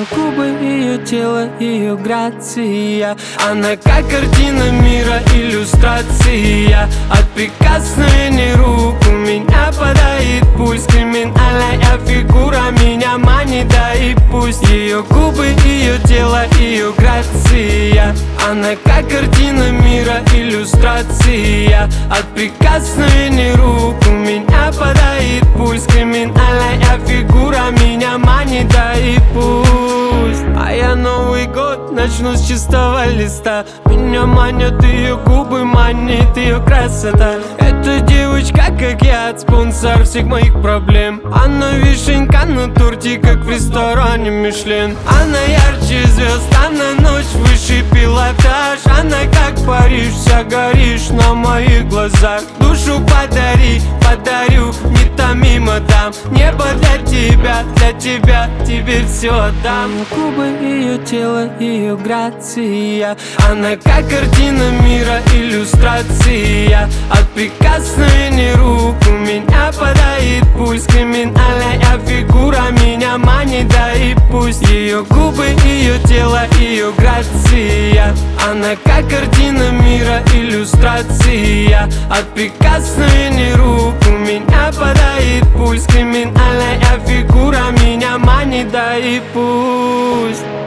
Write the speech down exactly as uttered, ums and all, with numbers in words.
Ее губы, ее тело, ее грация. Она как картина мира, иллюстрация. От прикосновений рук у меня падает пульс. Криминальная фигура меня манит, да и пусть. Ее губы, ее тело, ее грация. Она как картина мира, иллюстрация. От прикосновений рук у меня падает пульс. Криминальная фигура меня манит, да и пусть. А я Новый год начну с чистого листа. Меня манят ее губы, манит ее красота. Эта девочка, как я, спонсор всех моих проблем. Она вишенка на торте, как в ресторане Мишлен. Она ярче звезд, она ночь выше пилотаж. Она как Париж, вся горишь на моих глазах. Душу подари, подарю, не томи, мадам. Небо для тебя, для тебя, тебе все отдам. Ее губы, ее тело, ее грация. Она как картина мира, иллюстрация. От прикосновений рук у меня падает пульс. Криминальная фигура меня манит, да и пусть. Ее губы, ее тело, ее грация. Она как картина мира, иллюстрация. От прикосновений рук у меня падает пульс. Криминальная фигура меня манит, да и пусть.